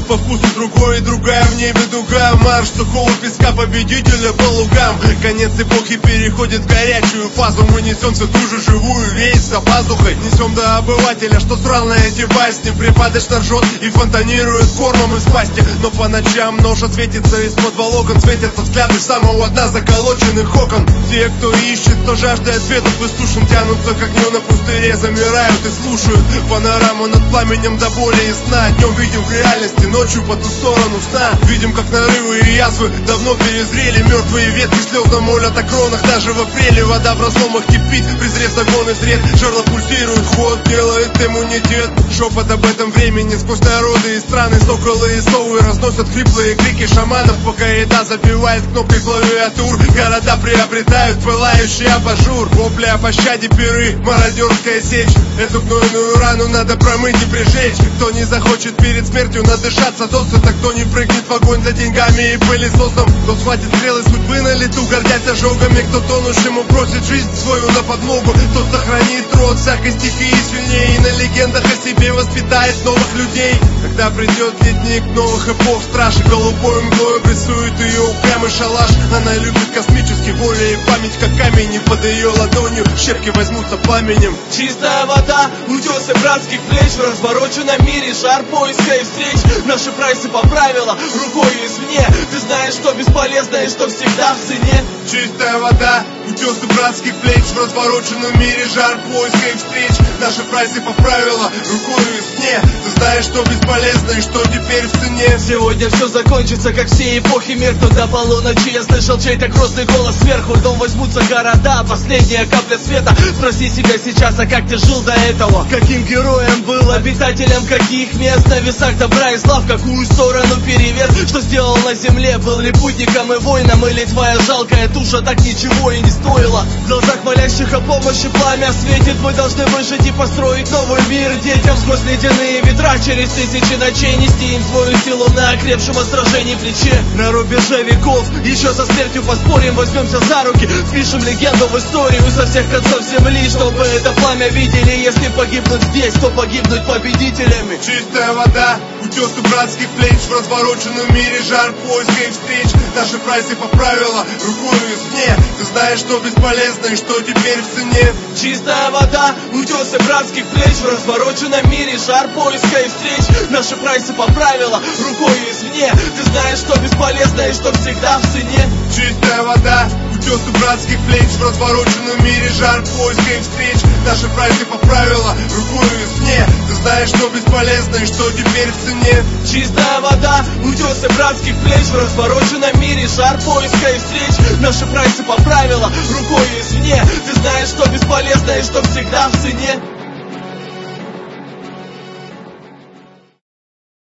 по вкусу другой и другая в небе дуга. Марш сухого песка победителя по лугам. Конец эпохи переходит в горячую фазу. Мы несем всю ту же живую весть за пазухой. Несем до обывателя, что срал на эти басни. Припадочно ржет и фонтанирует кормом из пасти. Но по ночам ноша светится из-под волокон. Светятся взгляды самого дна заколоченных окон. Те, кто ищет, кто жаждет ответов и слушан, тянутся к огню на пустыре, замирают и слушают панораму над пламенем до боли и сна. Днем видим в реальности, ночью по ту сторону сна. Видим, как нарывы и язвы давно перезрели. Мертвые ветки слезно молят о кронах. Даже в апреле вода в разломах кипит. Презрев загон и сред, жерло пульсирует, ход делает иммунитет. Шепот об этом времени сквозь народы и страны. Соколы и совы разносят хриплые крики шаманов, пока еда забивает кнопкой клавиатур. Города приобретают пылающий абажур. Вопли о пощаде, пиры, мародерская сечь. Эту гнойную рану надо промыть и прижечь. Кто не захочет перед смертью надышаться досыта, кто не прыгнет в огонь за деньгами и пылесосом, кто схватит стрелы судьбы на лету, гордясь ожогами, кто тонущему бросит жизнь свою на подмогу, тот сохранит род всякой стихии сильнее и на легендах о себе воспитает новых людей. Когда придет летник новых эпох, стражи голубой мглой обрисует ее упрямый шалаш. Она любит космический воля и память, как камень, и под ее ладонью щепки возьмутся пламенем. Чистая вода, утесы братских плеч, в развороченном мире жар поиска и встреч. Наши прайсы по правилам, рукою извне. Ты знаешь, что бесполезно и что всегда в цене. Чистая вода, утесы братских плеч, в развороченном мире жар поиска и встреч. Наши прайсы по правилам, рукою извне. Ты знаешь, что бесполезно и что теперь в цене. Сегодня все закончится, как все эпохи меркнут до полуночи. Я слышал чей-то грозный голос сверху. Дом возьмутся города, последняя капля света. Спроси себя сейчас, а как ты жил до этого? Каким героем был, обитателем каких мест? На весах добра и зла в какую сторону перевес? Что сделал на земле, был ли путником и воином? Или твоя жалкая туша так ничего и не стоила? В глазах молящих о помощи пламя светит. Мы должны выжить и построить новый мир детям. Сквозь ледяные ветра, через тысячи ночей нести им свою силу на окрепшем от сражений плече. На рубеже веков еще со смертью поспорим, возьмемся за руки, впишем легенду в историю со всех концов земли, чтобы это пламя видели. Если погибнуть здесь, то погибнуть победителями. Чистая вода, утесы братских плеч, в развороченном мире жар поиска и встреч. Наши прайсы по правилам, рукою извне. Ты знаешь, что бесполезно и что теперь в цене. Чистая вода, утесы братских плеч, в развороченном мире жар поиска и встреч. Наши прайсы по правилам, рукою извне. Ты знаешь, что бесполезно и что всегда в цене. Чистая вода, утесы братских плеч, в развороченном мире жар поиска и встреч. Наши прайсы по правилам, рукою извне. Ты знаешь, что бесполезно и что теперь в цене. Чистая вода, утесы братских плеч, в развороченном мире жар поиска и встреч. Наши прайсы по правилам, рукою извне. Ты знаешь, что бесполезно и что всегда в цене.